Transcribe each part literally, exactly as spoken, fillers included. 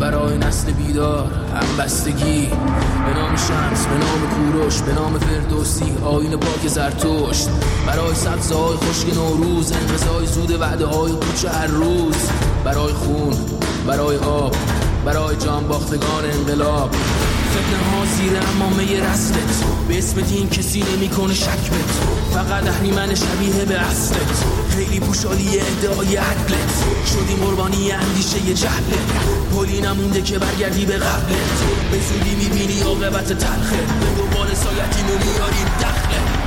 برای نسل بیدار، همبستگی به نام شمس، به نام کوروش، به نام فردوسی، آیین پاک زرتشت، برای سبزهای خشک نوروز، انقضای زود وعده های پوچ هر روز، برای خون، برای آب، برای جان باختگان انقلاب. فتنه ها زیر امامه رسلت، به اسم دین کسی نمی کنه شک بت، فقط اهریمن شبیه به اصلت، خیلی پوشالی ادعای عدلت، شدیم قربانی اندیشه جهلت، پلی نمونده که برگردی به قبلت، به زودی میبینی عاقبت تلخه، به دنبال سایتیم و میاریم دخله.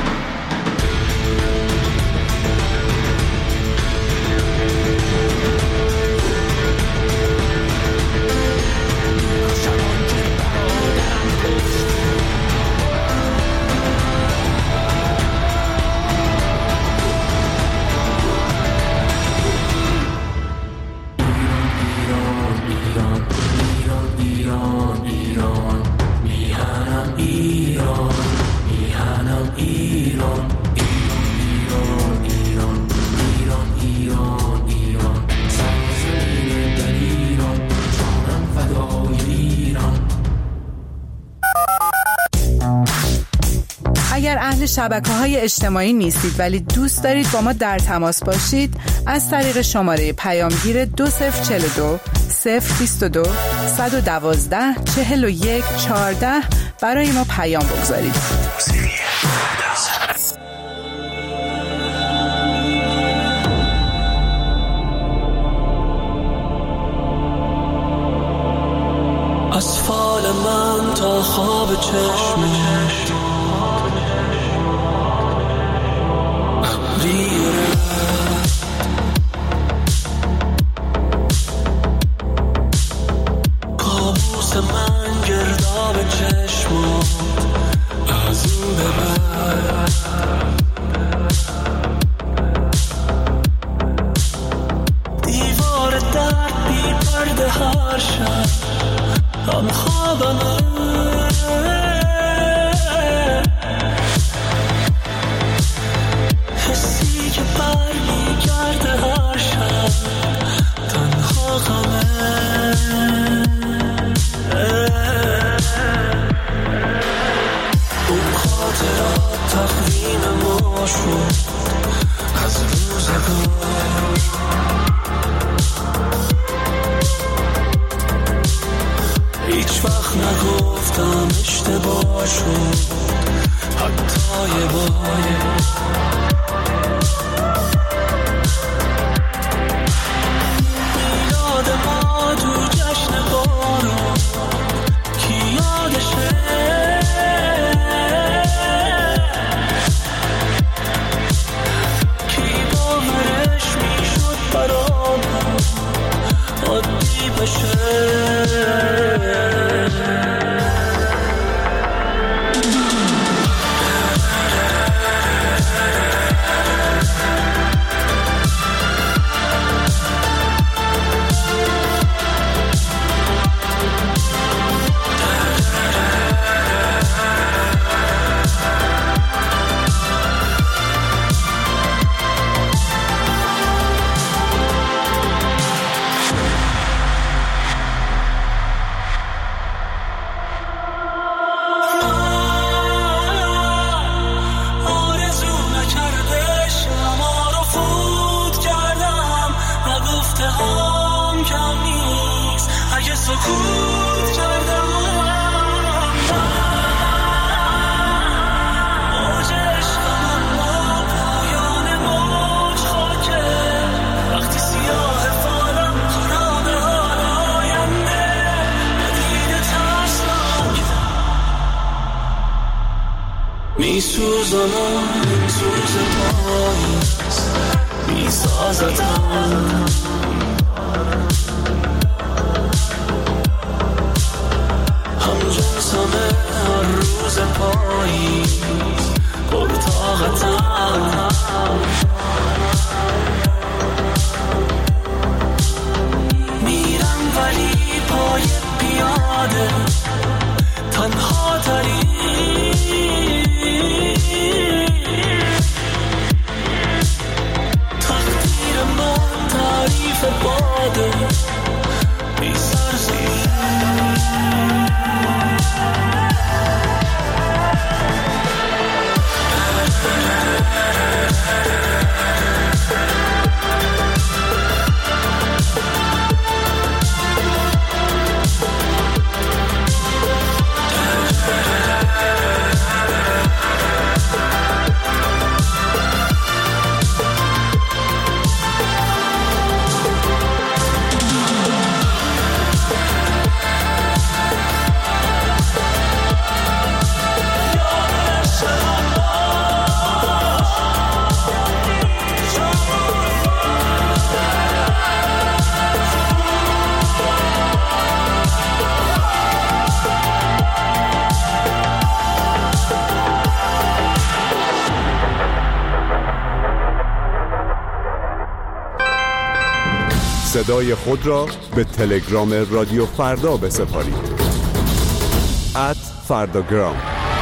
اگر اهل شبکه‌های اجتماعی نیستید ولی دوست دارید با ما در تماس باشید، از طریق شماره پیامگیر دو صفر چهل و دو صفر بیست و دو صد و دوازده چهل و یک چهارده برای ما پیام بگذارید. از فال من تا خواب چشمش کابوس من گرداب چشمات از اون به بعد دیوار درد بی پرده هر شب هم خوابمه حسی که بر می کرده هر شب تنها غمه اون خاطرات تقویم ما شد از روزگار هیچ وقت نگفتم اشتباه شد حتی یه بار میلاد ما تو جشن بارون کی یادشه کی باورش میشد برامون عادی بشه سکوت کردم موج عشقم با پایان موج خاکه وقتی سیاه فالم خراب حال آینده ندیده ترسناک میسوزم این سوز پاییز میسازدم همه هر روز پاییز پرطاقتم میرم ولی پای پیاده تنها تری تقدیر من تعریف باده بی سرزی صدای خود را به تلگرام رادیو فردا بسپارید. ات فرداگرام.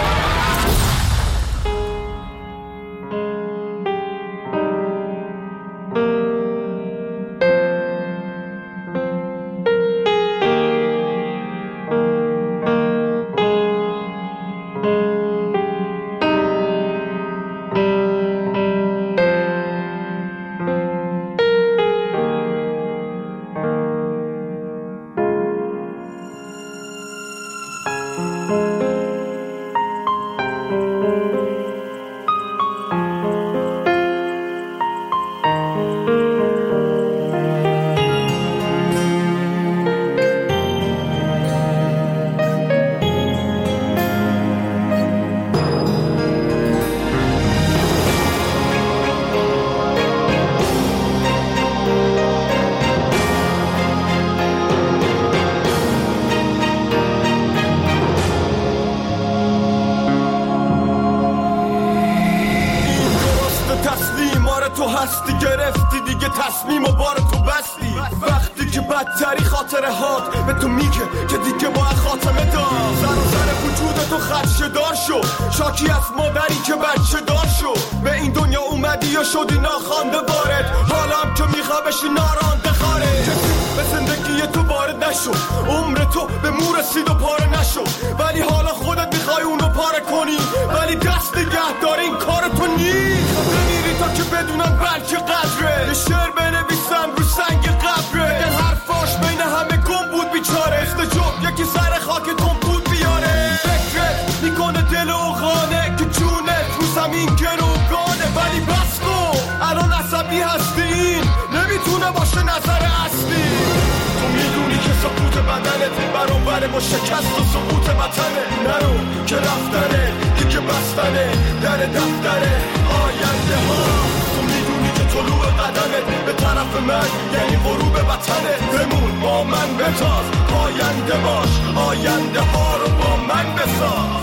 تو هستی گرفتی دیگه تصمیم و بار تو بستی. وقتی که بدتری خاطره هات به تو میگه که دیگه باید خاتمه دار. سر و سر وجود تو خدشه دار شو، شاکی از مادری که بچه دار شو. به این دنیا اومدی و شدی ناخوانده وارد، حالا هم که میخوا بشی نارانده خارج. کسی به زندگی تو وارد نشو، عمر تو به مو رسید و پاره نشو. ولی حالا خودت میخوای اونو پاره کنی، ولی دست نگه دار این کار تو نیست. نمیری تا که بدونن بلکه قدره، یه شعر بنویسن رو سنگ قبره. این حرفاش بین همه گم بود بیچاره، استجاب یکی سر خاکتون بود بیاره. فکرت میکنه دل و خانه که جونت رو زمین گروگانه. ولی بس کن الان عصبی هستی، این نمیتونه باشه نظر اصلی. تو میدونی که سقوط بدنت برابر با شکست و سقوط وطنه. نرو که رفتنه دیگه بستنه در دفتره آینده ها. تو میدونی که طلوع قدمت به طرف من یعنی غروب وطنه. بمون با من بتاز، آینده باش، آینده ها رو با من بساز.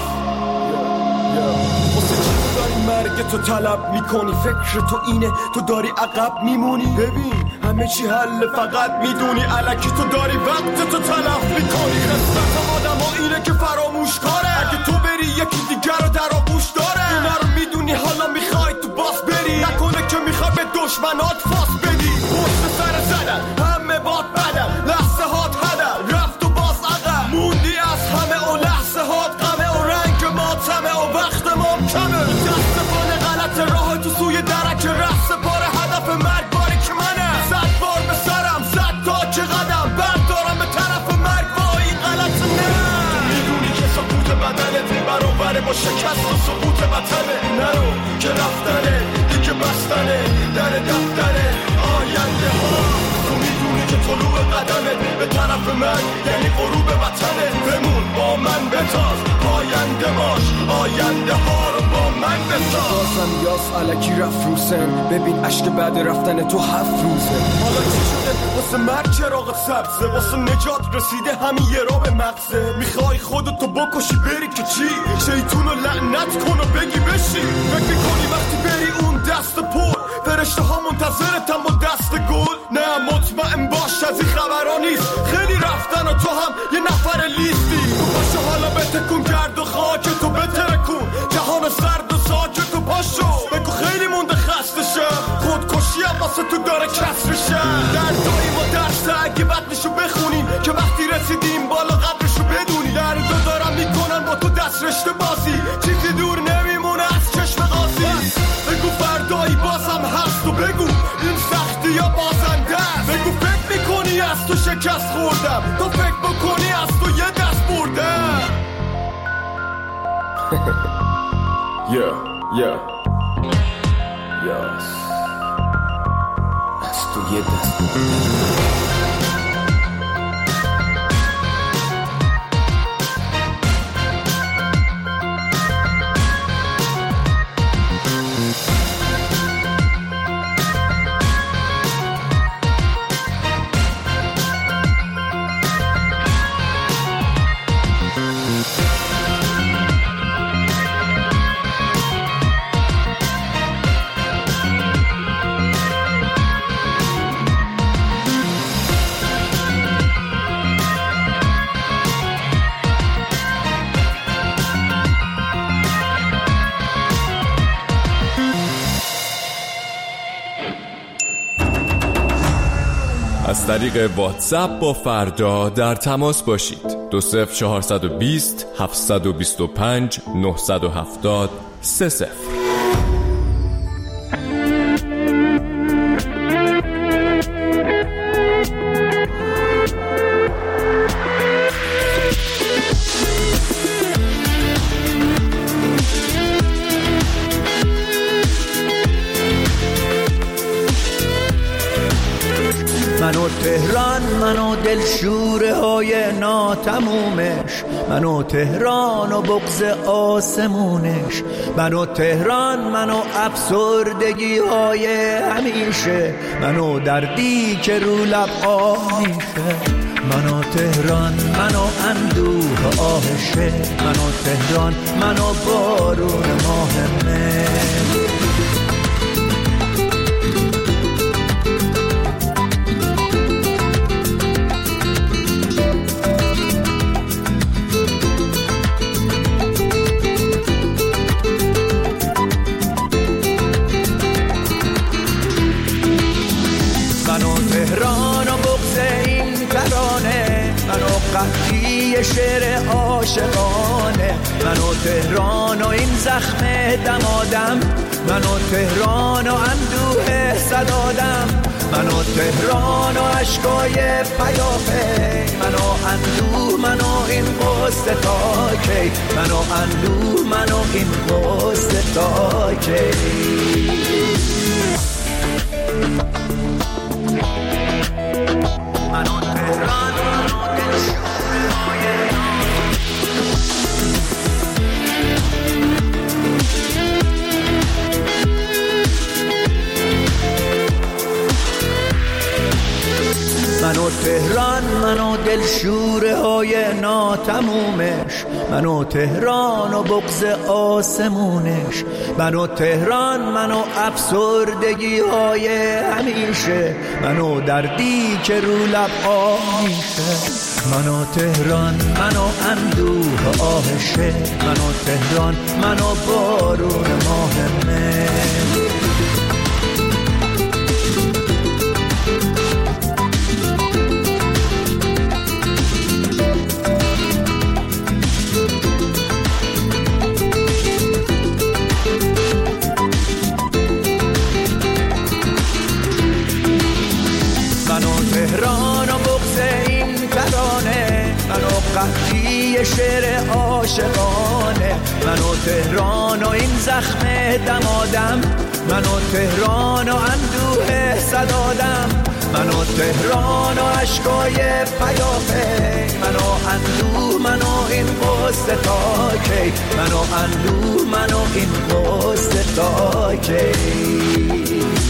واسه چی تو داری مرگ تو طلب میکنی؟ فکر تو اینه تو داری عقب میمونی. ببین همه چی حل فقط میدونی، الکی تو داری وقت تو تلف میکنی. خصلت آدم ها اینه که فراموش کاره، اگه تو بری یکی دیگر رو در آغوش داره. اینا رو میدونی حالا میخوای تو باس بری، نکنه که میخوای به دشمنات فاس بدی. پشت سر زدن همه باد بدن، لحظه هات هدن رفت و باز عقب موندی از همه و لحظه هات غمه و رنگ ماتمه و وقت ما کمه. دست پانه غلط راه تو سوی درک رفت پاره هدف مرگ باری که منه. صد بار به سرم صد تا که قدم بردارم به طرف مرگ با این غلط نه. تو میدونی که سقوط بدنت برابر با شکست و سقوط وطنه. نرو که رفتنه دیگه بستنه در دفتره آینده ها. تو میدونی که طلوع قدمت به طرف من یعنی غروب وطنه. بمون با من بتاز، آینده باش، آینده ها رو با من بساز. بازم یاس علکی رفت رو سن، ببین عشق بعد رفتن تو هفت روزه. حالا چی شده واسه مرگ چراغ سبزه، واسه نجات رسیده همین یه را به مغزه. میخوای خودتو بکشی بری که چی؟ شیطونو لعنت کن و بگی بشی. فکر کنی وقتی بری اون دست پر فرشته ها منتظرتم با دست گل؟ نه مطمئن باش از این خبرها نیست، خیلی رفتن و تو هم یه نفر لیستی. تو پاشو حالا بتکون گرد و خاک تو بترکون، جهان سرد و ساکت و پاشو بگو خیلی مونده خسته شم. خودکشی هم واسه تو داره کسر شم. دردایی ما درسته اگه بدنشو بخونیم که وقتی رسیدیم بالا قدرشو بدونی. دردو دارم میکنن با تو دست رشته بازی، چیزی دور نمیمونه از چشم قاضی. بگو فردایی بازم هست و بگو این سختی یا بازنده است. بگو فکر میکنی از تو شکست خوردم، تو فکر بکنی از تو یه دست بردم. یا یا یاس از تو یه دست بردم. از طریق واتساپ با فردا در تماس باشید. دو صفر چهارصد و بیست هفتصد و بیست و پنج نهصد و هفتاد سه صفر. منو تهران، منو دلشوره های ناتمومش، منو تهران و بغض آسمونش، منو تهران، منو افسردگی های همیشه، منو دردی که رو لب آه میشه. منو تهران، منو اندوه آهشه، منو تهران، منو بارون ماه مه. قحطی شعر عاشقانه، منو تهران و این زخم دمادم، منو تهران و اندوه صدادم، منو تهران و عشقای پیاپی، منو اندوه، منو این قصه تا کی، منو اندوه، منو این قصه تا کی. منو تهران، منو تهران، منو دلشوره های ناتمومش، منو تهران و بغض آسمونش، منو تهران، منو افسردگی های همیشه، منو دردی که رو لب آه میشه. منو تهران، منو اندوه آهشه، منو تهران، منو بارون ماه مه. تهران و بغض این ترانه، منو قحطی شعر عاشقانه، منو تهران و این زخم دمادم، منو تهران و اندوه صدادم، منو تهران و عشقای پیاپی، منو اندوه، منو این قصه تا کی، منو اندوه، منو این قصه تا کی.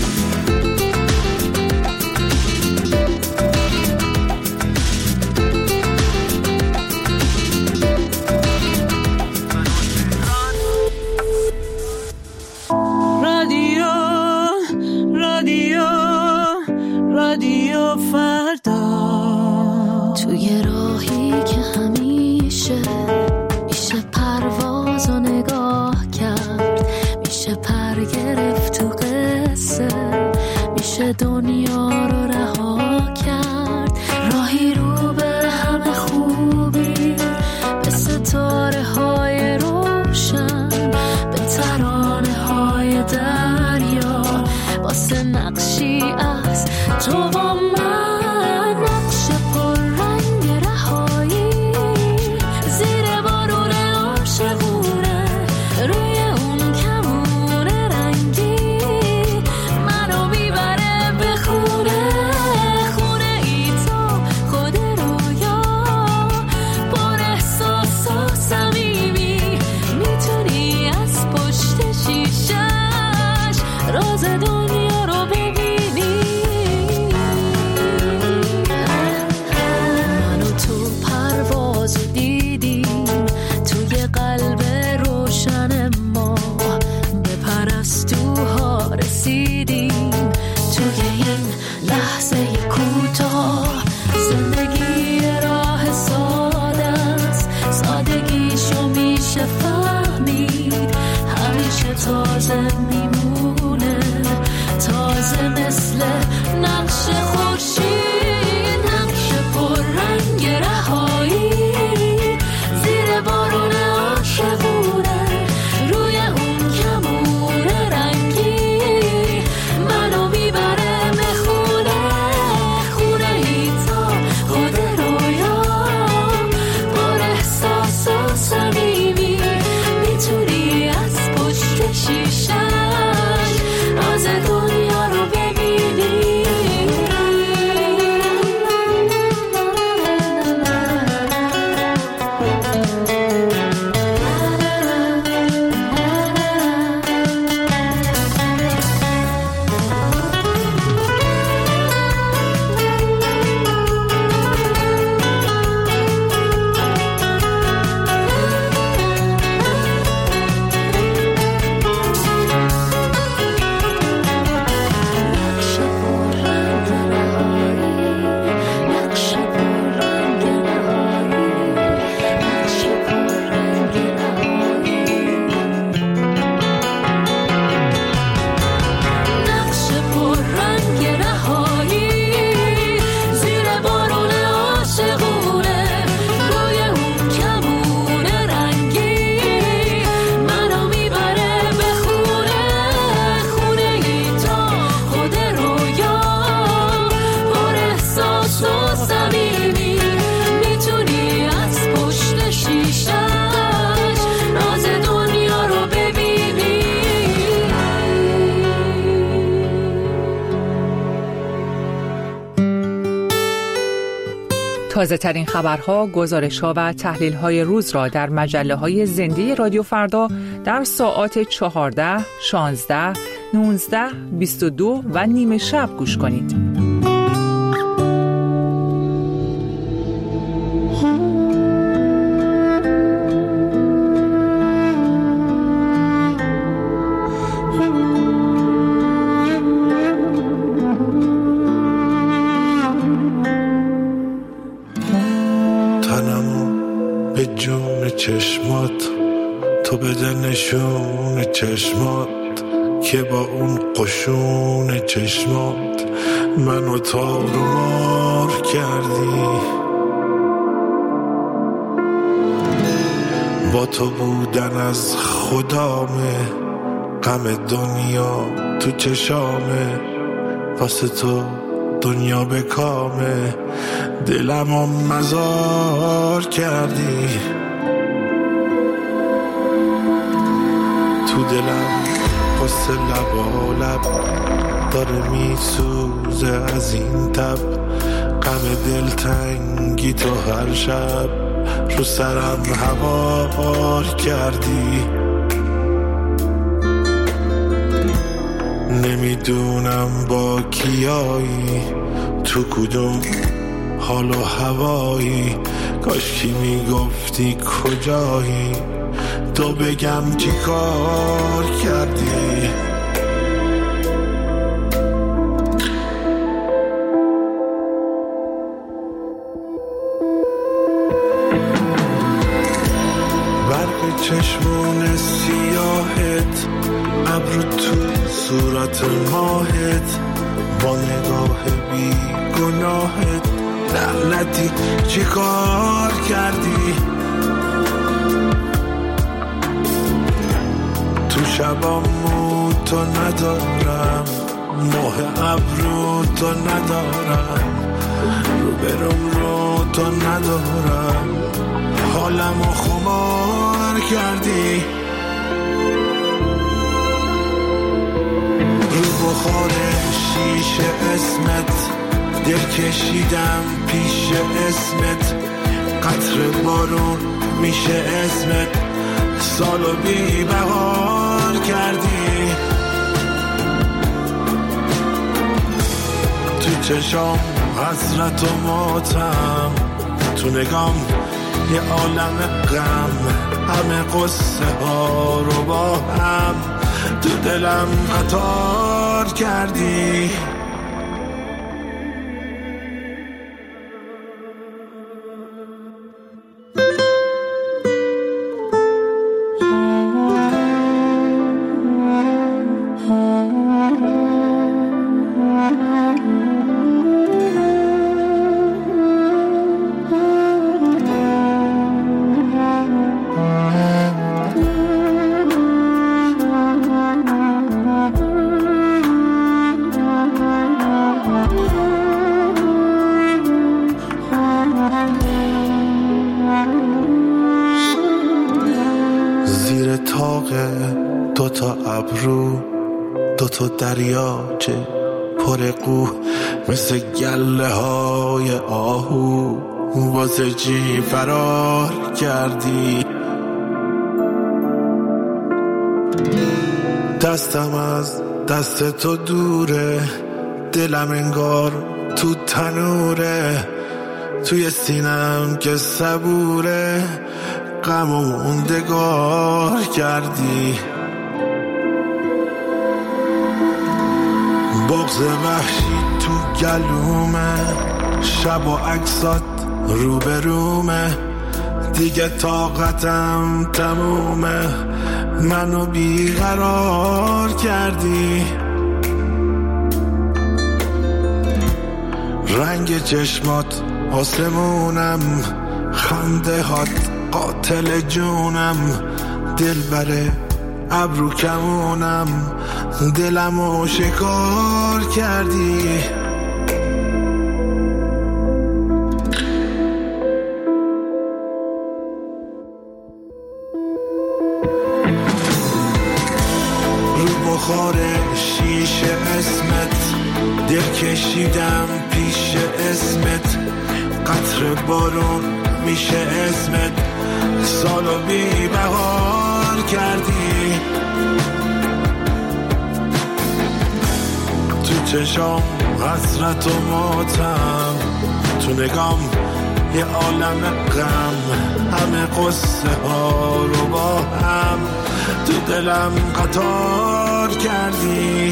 توی راهی که همیشه میشه پرواز و نگاه کرد، میشه پر گرفت تو قصه، میشه دنیا رو رها کرد. راهی رو به همه خوبی، به ستاره های روشن، به ترانه های دریا، واسه نقشی از تو با من. تازه میمونه، تازه مثل نقش خورشید. تازه ترین خبرها، گزارش‌ها و تحلیل‌های روز را در مجله‌های زنده رادیو فردا در ساعات چهارده، شانزده، نوزده، بیست و دو و نیمه شب گوش کنید. به جون چشمات تو بده نشون چشمات که با اون قشون چشمات منو تار و مار کردی. با تو بودن از خدامه، غم دنیا تو چشامه، واسه تو دنیا به کامه، دلمو مزار کردی. تو دلم قصه لبا لب داره میسوزه از این تب، غم دلتنگی تو هر شب رو سرم هوار کردی. نمیدونم با کیایی، تو کدوم حال و هوایی، کاش کی میگفتی کجایی، تو بگم چی کار کردی. برق چشمون سیاهت، ابرو تو صورت ماهت، با نگاه بی گناهت، لعنتی چی کار کردی. تو شبامو تو ندارم، ماه ابرو تو ندارم، رو برم رو تو ندارم، حالمو خمار کردی. رو بخار شیشه اسمت دل کشیدم پیش اسمت، قطر بارون میشه اسمت، سالو بی بهار کردی. تو چشام حسرت و ماتم، تو نگام یه عالم غم، همه قصه ها رو با هم تو دلم عطار کردی. دوتا ابرو دوتا دریاچه پر قو، مثل گله های آهو واسه چی فرار کردی. دستم از دست تو دوره، دلم انگار تو تنوره، توی سینم که صبوره، غم و موندگار کردی. بغض وحشی تو گلومه، شب و عکسات رو به رومه، دیگه طاقتم تمومه، منو بیقرار کردی. رنگ چشمات آسمونم، خنده هات قاتل جونم، دل بره ابرو کمونم، دلمو شکار کردی. رو بخار شیشه اسمت دل کشیدم پیش اسمت، قطر بارون میشه اسمت، سالو بی بهار کردی. تو چشام حسرت و ماتم، تو نگام یه عالم غم، همه قصه ها رو با هم تو دلم قطار کردی.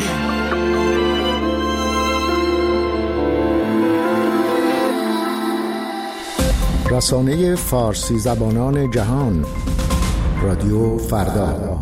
رسانه فارسی زبانان جهان، رادیو فردا.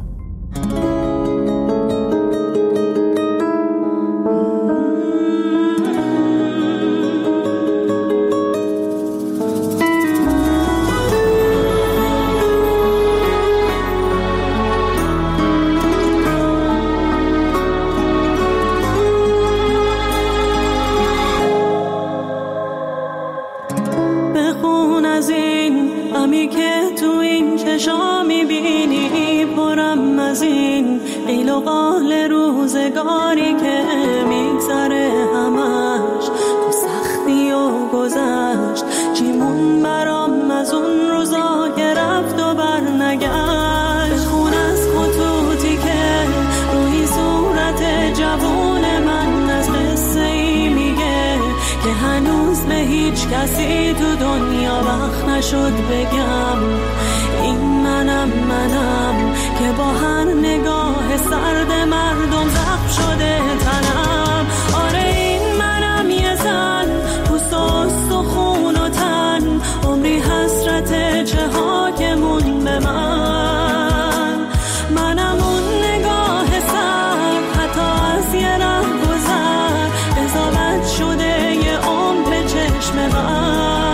کسی تو دنیا وقت نشد بگم این منم منم که با هر نگاه سرد مردم زخم شده تنم. آره این منم یه زن پوست و استخون و تن، عمری حسرت چه ها که مون به من. منم اون نگاه سرد حتی از یه ره گذر، قضاوت شده یه عمر به چشم من.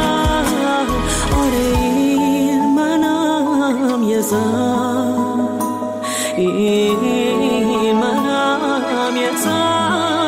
آره این منم یه زن، این منم یه زن.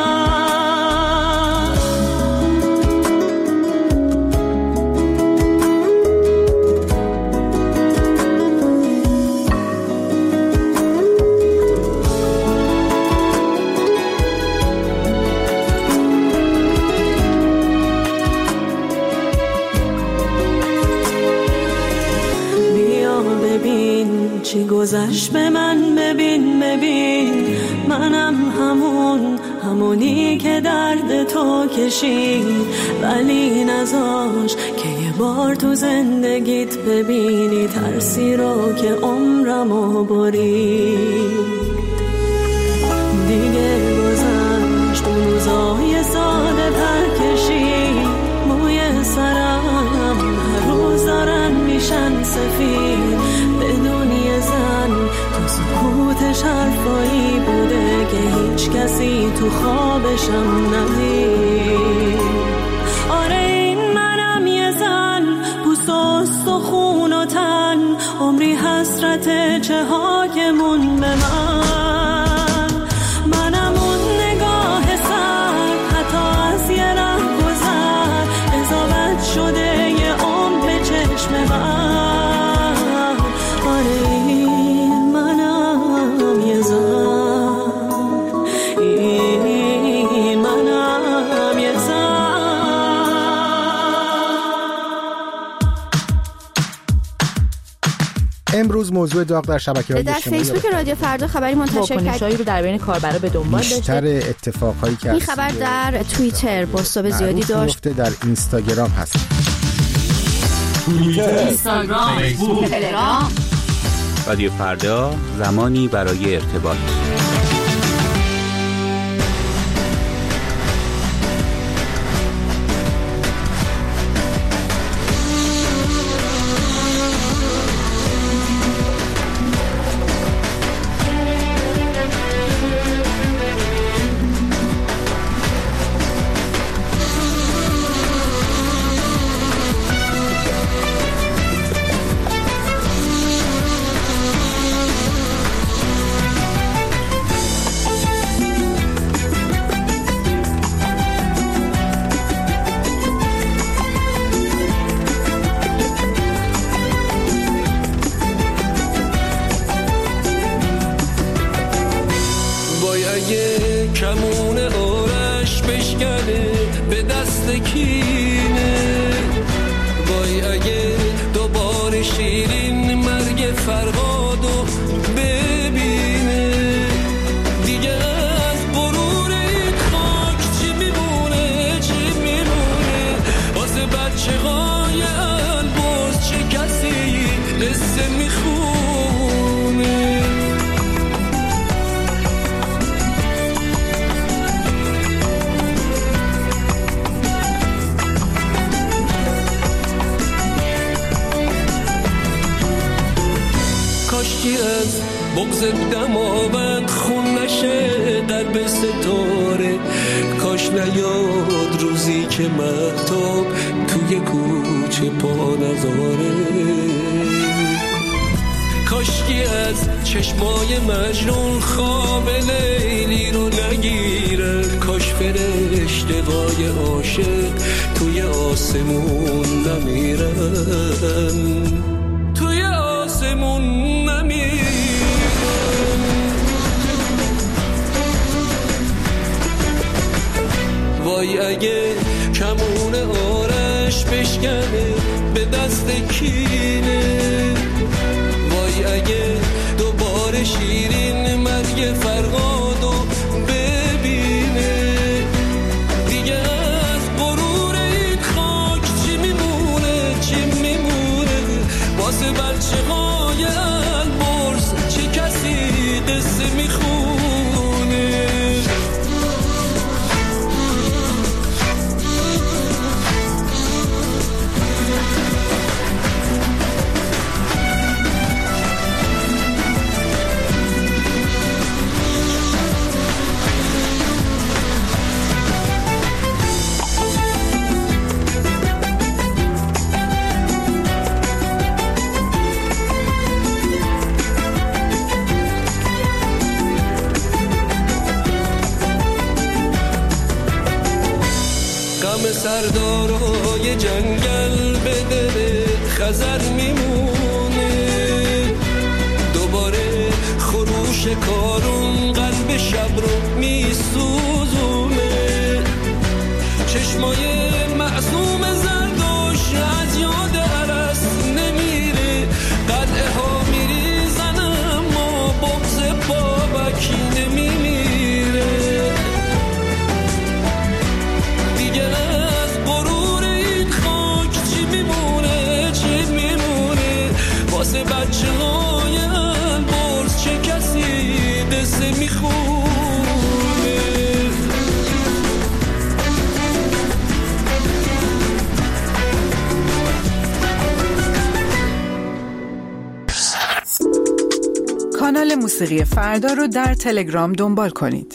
چی گذشت به من، ببین ببین منم همون همونی که درد تو کشید، ولی نذاش که یه بار تو زندگیت ببینی ترسی رو که عمرمو برید. دیگه گذشت اون روزای ساده پر کشید، موی سرم هر روز دارن میشن سفید. بدون یه زن تو سکوتش حرفایی بوده که هیچ کسی تو خوابشم ندید. آره این منم یه زن پوست و استخون و تن، عمری حسرت چه ها که مون به من. منم اون نگاه سر حتی از یه ره گذر، قضاوت شده یه عمر به چشم من. آره این منم یه زن، این منم یه زن. امروز موضوع داغ در شبکه‌های اجتماعی در فیسبوک رادیو فردا خبری منتشر کرد واکنش‌هایی رو در بین کاربرا به دنبال داشته. بیشتر اتفاقایی که این خبر در توییتر بازتاب زیادی داشت، در اینستاگرام هست. توییتر، اینستاگرام، فیسبوک، تلگرام. رادیو فردا، زمانی برای ارتباط. کمون آرش بشکنه به دست کینه، بغض دماوند خون نشه قلب ستاره. کاش نیاد روزی که مهتاب توی کوچه پا نذاره. کاشکی از چشمای مجنون خواب لیلی رو نگیره. کاش فرشته‌های عاشق توی آسمون نمیرن، توی آسمون نمیرن. وای اگه کمون آرش بشکنه به دست کینه. وای اگه دوباره شیرین مرگ فرهادو ببینه. دیگه از غرور این خاک چی میمونه، چی میمونه واسه بچه های البرز؟ چه کسی قصه میخونه؟ سردارای جنگل به دل خزر میمونه. دوباره خروش کارون قلب شب رو میسوزونه. چشمای معصوم زردوش از یاد عرس نمیره. قلعه ها میریزن اما بغض بابکی نمیمیره. دیگه واسه بچه های البرز چه کسی قصه میخونه؟ کانال موسیقی فردا رو در تلگرام دنبال کنید.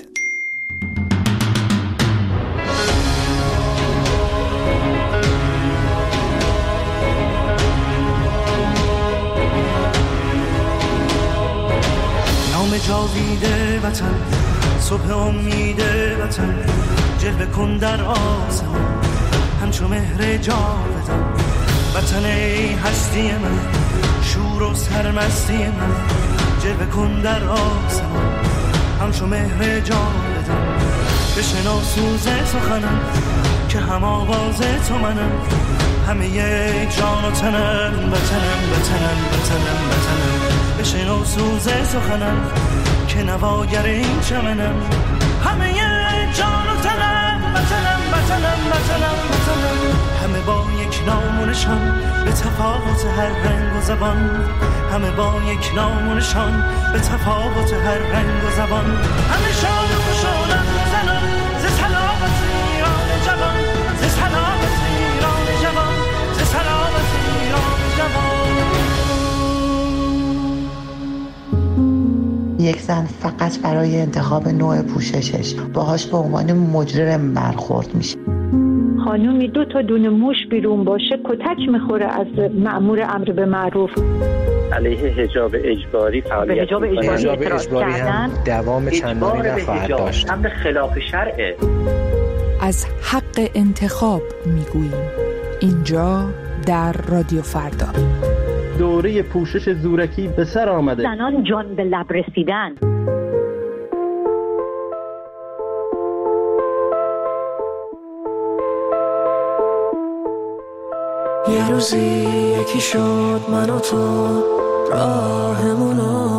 جاویده وطن، صبح امید وطن، جلوه کن در آسمان همچو مهر جاودان. وطن ای هستی من، شور و سرمستی من، جلوه کن در آسمان همچو مهر جاودان. بشنو سوز سخنم که هم آواز تو منم، همه یک جان و تنم، وطنم وطنم وطنم وطنم. بشنو سوز سخنم که نواگر این چمنم، همه یک جان و تنم، وطنم وطنم وطنم وطنم. همه با یک نام و نشان به تفاوت هر رنگ و زبان، همه با یک نام و نشان به تفاوت هر رنگ و زبان. همه شاد و خوشحالم زنان ز سلامت ایران جوان، ز سلامت ایران جوان، ز سلامت ایران جوان. یک زن فقط برای انتخاب نوع پوششش باهاش به عنوان مجرم برخورد میشه. خانومی دو تا دونه موش بیرون باشه کتک میخوره از مأمور امر به معروف. علیه حجاب اجباری فعالیت حجاب اجباری, حجاب اجباری هم دوام چندانی نخواهد داشت. هم به خلاف شرعه. از حق انتخاب میگوییم اینجا در رادیو فردا. دوره پوشش زورکی به سر آمده. زنان جان به لب رسیدن. یه روزی یکی شد من و تو راهمونو،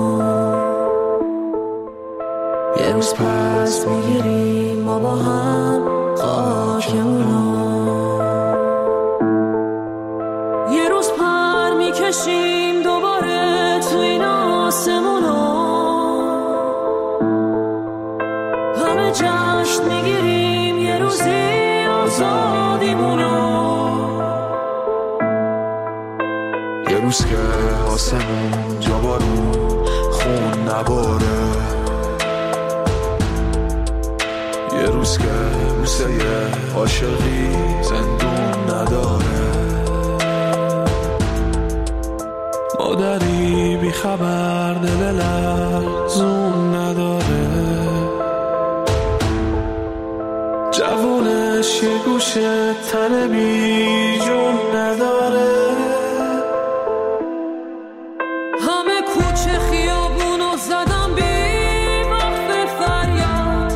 یه روز پس میگیریم ما با هم خاکمونو، یه روز پر میکشیم دوباره تو این آسمونو، همه جشن میگیریم یه روزی آزادیمونو. یه روز که آسمون جا بارون خون نباره. یه روز که بوسه عاشقی زندون نداره، مادری بی خبر دل لرزون نداره، جوونش یه گوشه تن بی جون نداره. همه کوچه خیابونو زدم بی وقت فریاد،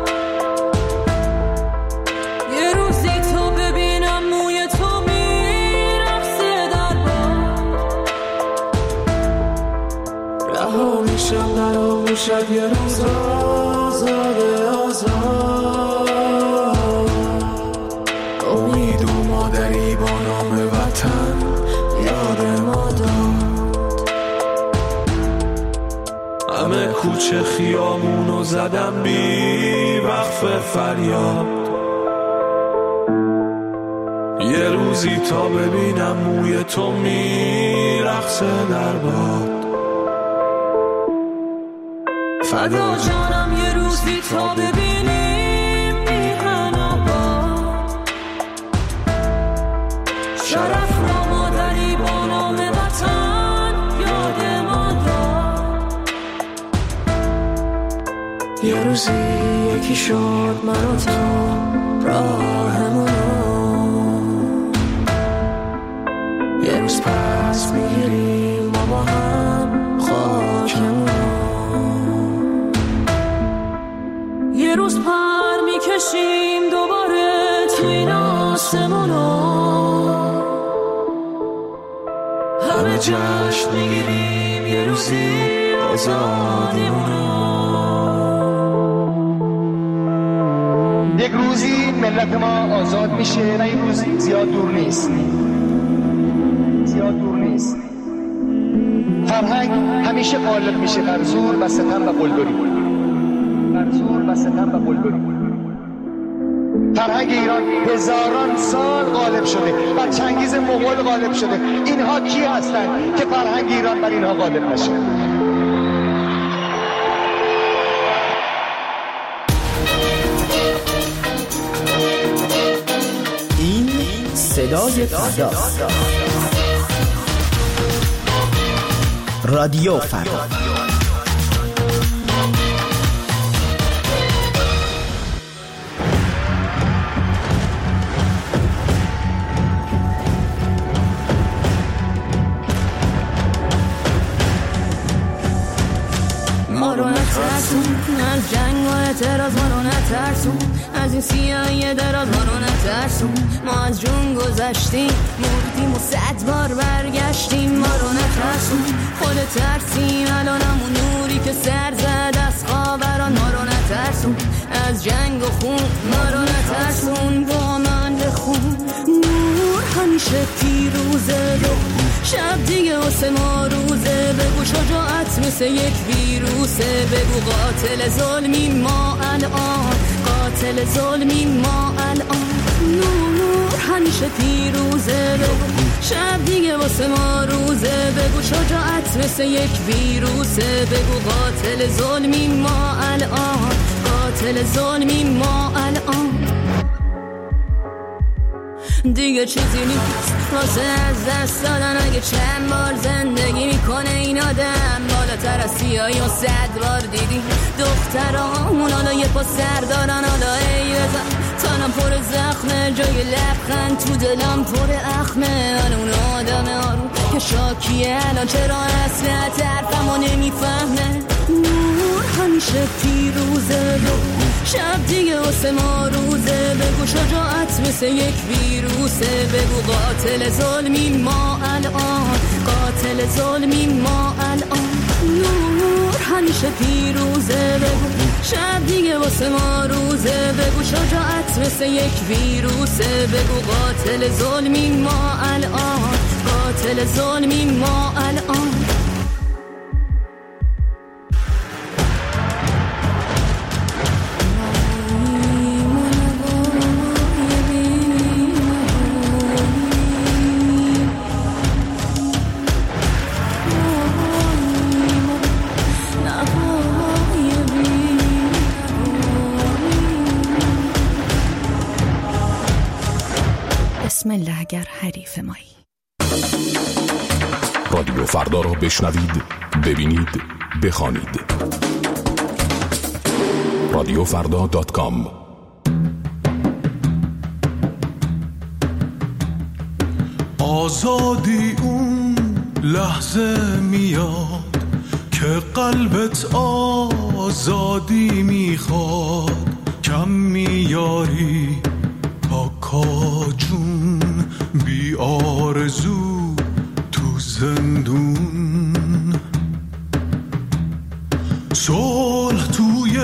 یه روزی تو ببینم موی تو میرقصه در باد، رها میشم در آغوشت یه روز آزاده آزاد. امید و مادری با نام وطن یاد ما داد، همه کوچه خیامونو زدم بی وقف فریاد، یه روزی تا ببینم موی تو میرقصه در باد. فدا جانم یه روزی تا ببینیم میهن آباد، شرف را مادری با نام وطن یاد ما داد. یه روزی یکی شد من و تو راهمونو، یه روز پس میگیریم ما با هم خاکمونو، یه روز پر میکشیم دوباره تو این آسمونو، همه جشن میگیریم یه روزی آزادیمونو. یک روزی ملت ما آزاد میشه و این روزی زیاد دور نیست، زیاد دور نیست. فرهنگ همیشه غالب میشه بر زور و ستم و قلدری، بر زور و ستم و قلدری. فرهنگ ایران هزاران سال غالب شده، بر چنگیز مغول غالب شده. اینها کی هستند که فرهنگ ایران بر اینها غالب نشه؟ این صدای فردا، رادیو فردا. ما رو نترسون از جنگ و اعتراض، ما رو نترسون از این سیاهی دراز، ما رو نترسون. ما از جون گذشتیم مردیم و صد بار برگشتیم، ما رو نترسون. خود ترسیم الانمون نوری که سر زد از خاوران، ما رو نترسون از جنگ و خون، ما رو نترسون. با من بخون نور همیشه پیروزه، شب دیگه واسه ما روزه. بگو شجاعت مثل یک ویروسه، بگو قاتل ظلمی ما الان، قاتل ظلمی ما الان. نور همیشه پیروزه، بگو شب دیگه واسه ما روزه. بگو شجاعت مثل یک ویروسه، بگو قاتل ظلمی ما الان، قاتل ظلمی ما الان. دیگه چیزی نیست واسه از دست دادن، اگه چند بار زندگی میکنه این آدم. بالاتر از سیاهی و صد بار دیدی دخترامون، حالا یه پا سر دارن، حالا ای بزن تنم پر زخمه، جای لبخند تو دلم پر اخمه. من اون آدم آروم که شاکیه الان چرا اصلا طرفمو نمیفهمه. نور همیشه پیروزه، شب دیگه واسه ما روزه. بگو شجاعت مثل یک ویروسه، بگو قاتل ظلمی ما الان، قاتل ظلمی ما الان. نور همیشه پیروزه، بگو شب دیگه واسه ما روزه. بگو شجاعت مثل یک ویروسه، بگو قاتل ظلمی ما الان، قاتل ظلمی ما الان. بسم الله اگر حریف مایی. رادیو فردا را بشنوید، ببینید، بخوانید. رادیو فردا دات کام. آزادی اون لحظه میاد که قلبت آزادی میخواد، کم میاری کاکا جون بی آرزو تو زندون. صلح توی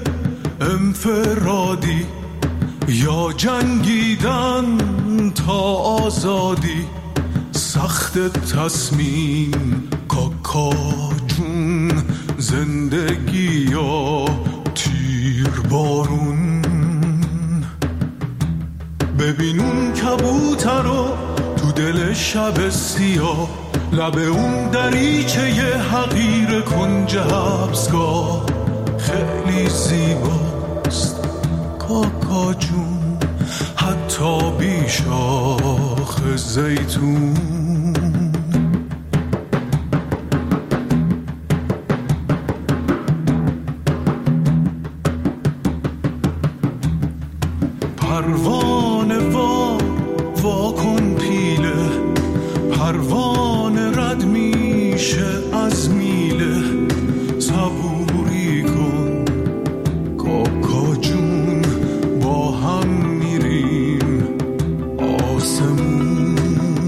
انفرادی یا جنگیدن تا آزادی، سخت تصمیم کاکا جون، زندگی یا تیر بارون. ببین اون کبوتر رو تو دل شب سیاه، لب اون دریچه ی حقیر کنج حبسگاه، خیلی زیباست کاکا جون، حتی بی شاخ زیتون. پروانه وا وا کن پیله، پروانه رد میشه از میله، صبوری کن کاکا جون، با هم میریم آسمون.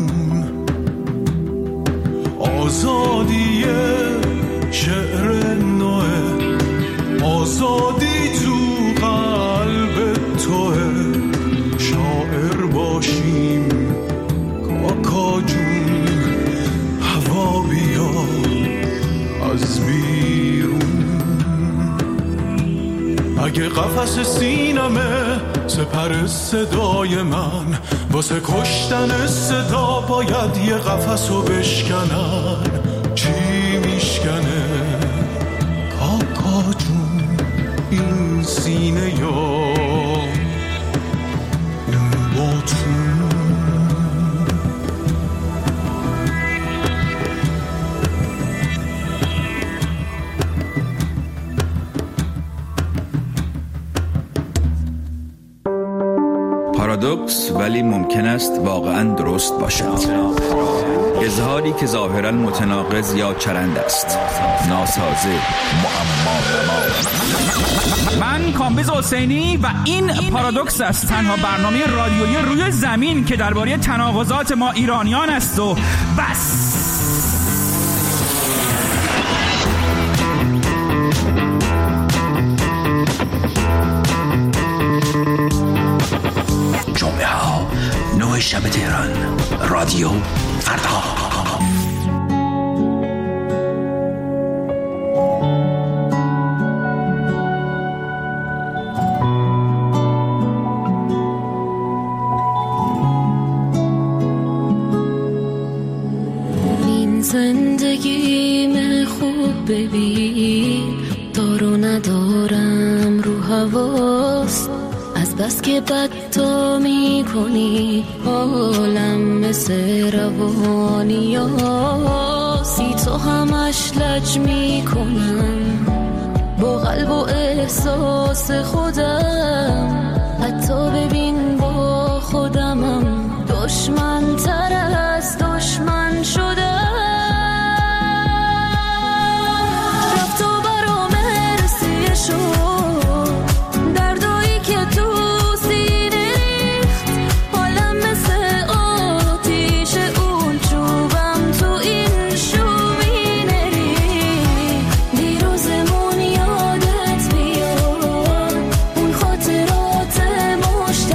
آزادی شعر نوه، آزادی تو قلب توه، شاعر باشیم کاکا جون، هوا بیا از بیرون. اگه قفس سینمه سپر صدای من، واسه کشتن صدا باید یه قفسو بشکنن، چی میشکنه کاکا جون این سینه یا پارادوکس ولی ممکن است واقعا درست باشد. اظهاری که ظاهرا متناقض یا چرند است، ناسازه، معما. من کامبیز حسینی و این پارادوکس است، تنها برنامه رادیویی روی زمین که درباره تناقضات ما ایرانیان است و بس. جمعه ها نه شب تهران، رادیو فردا. این زندگیم خوب ببین، دارو ندارم رو حواست، از بس که بد تو می کنی حالم مثل روانی هستی، تو همش لج می کنم با قلب و احساس خودم، حتی ببین با خودمم دشمن تر از دشمن شدم. رفت و برام رسیه شد مشت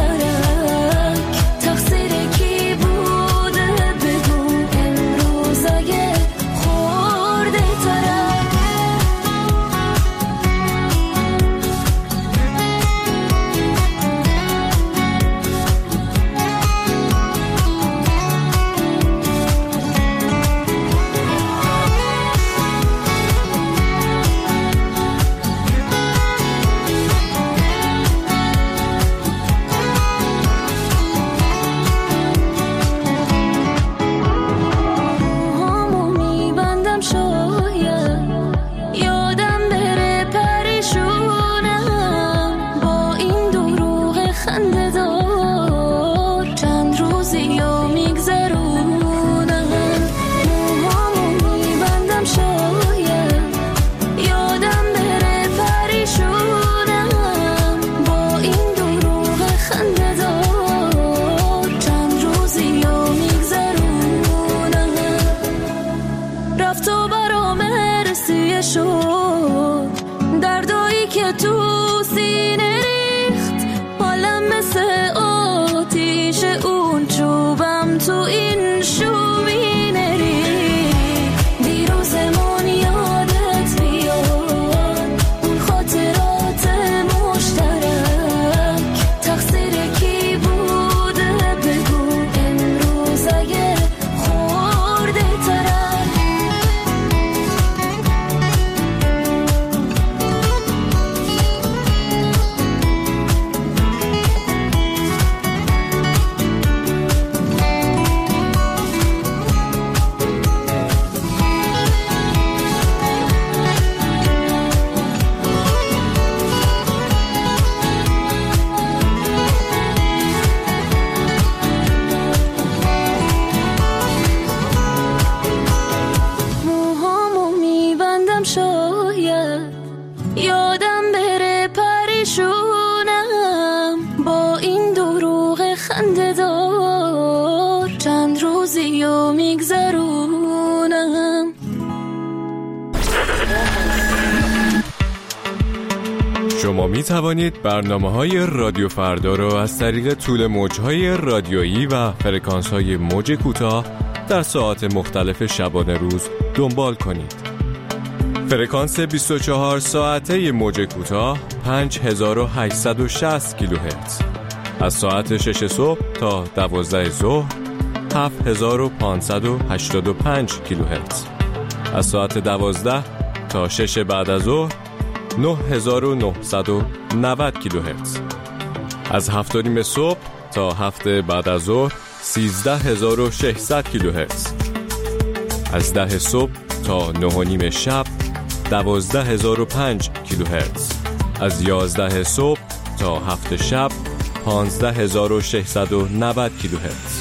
روزی و میگذرونم. شما می توانید برنامه‌های رادیو فردا را از طریق طول موج‌های رادیویی و فرکانس‌های موج کوتاه در ساعات مختلف شبانه روز دنبال کنید. فرکانس بیست و چهار ساعته موج کوتاه پنج هزار و هشتصد و شصت کیلوهرتز، از ساعت شش صبح تا دوازده ظهر هفت هزار و پانصد و هشتاد و پنج کیلوهرتز، از ساعت دوازده تا شش بعد از ظهر نه هزار و نهصد و نود کیلوهرتز، از هفت و نیم صبح تا هفت بعد از ظهر سیزده هزار و ششصد کیلوهرتز، از ده صبح تا نه و نیم شب دوازده هزار و پنج کیلوهرتز، از یازده صبح تا هفت شب پانزده هزار و ششصد و نود کیلوهرتز.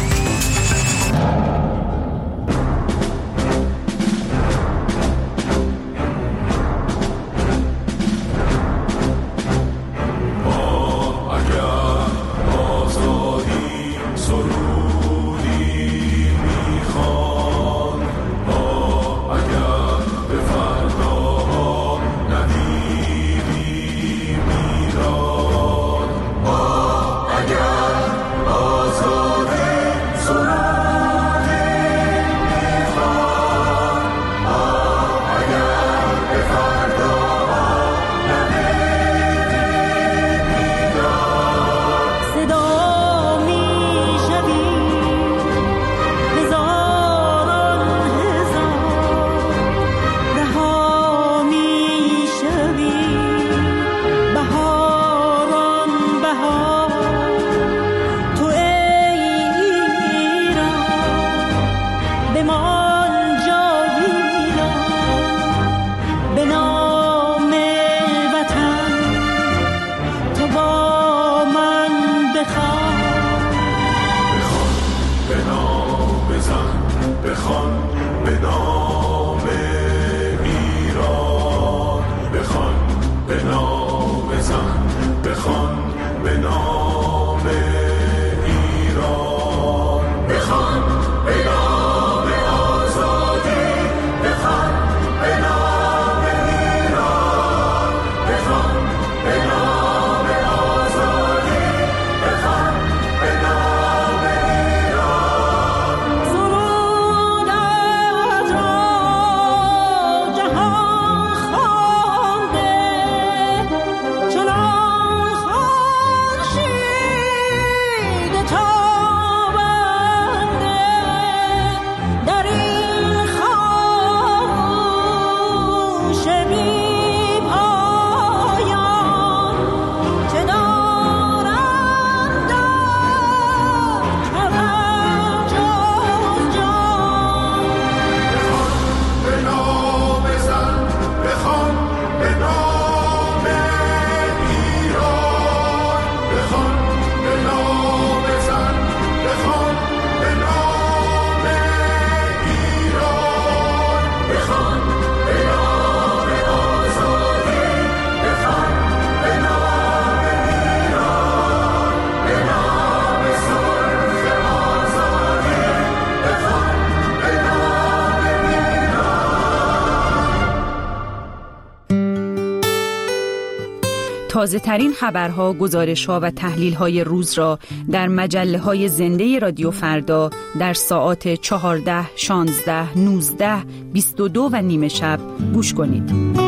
تازه ترین خبرها، گزارش‌ها و تحلیل‌های روز را در مجله‌های زنده رادیو فردا در ساعات چهارده، شانزده، نوزده، بیست و دو و نیمه شب گوش کنید.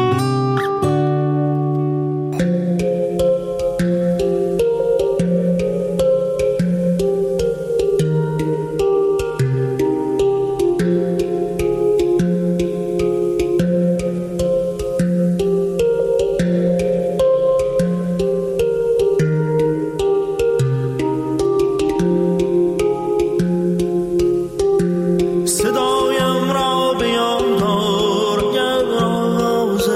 صدایم را بیان دار،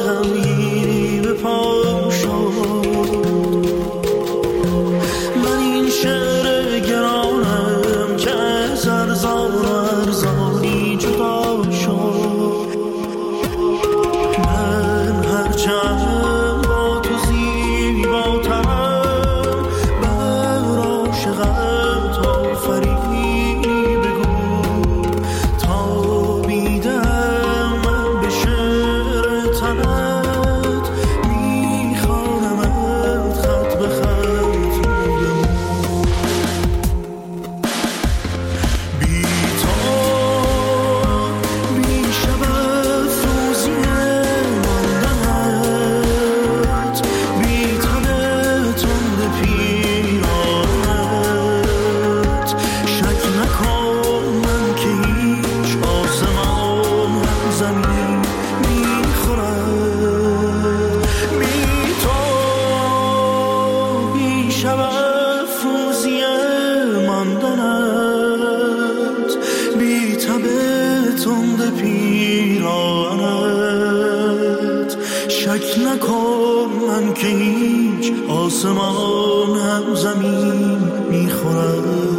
آسمان هم زمین میخورد.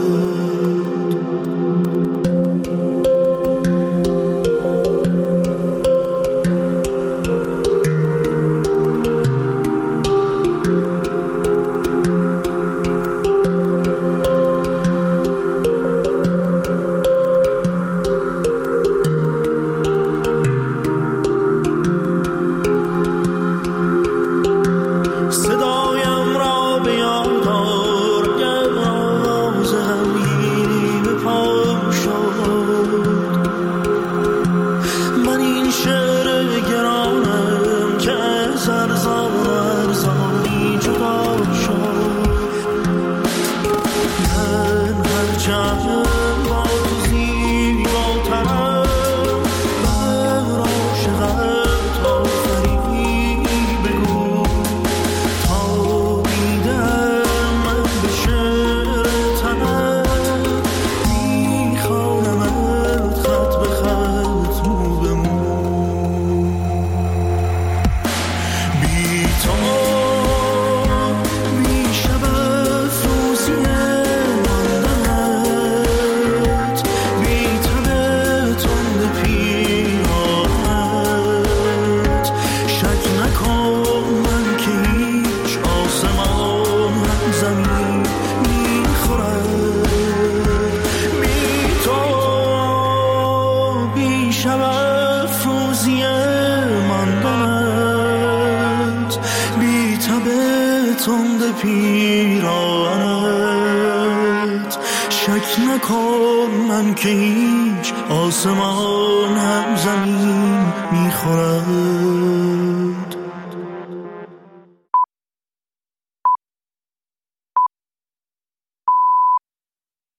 پیرانت شک نکن من که هیچ آسمان هم زمین میخورد.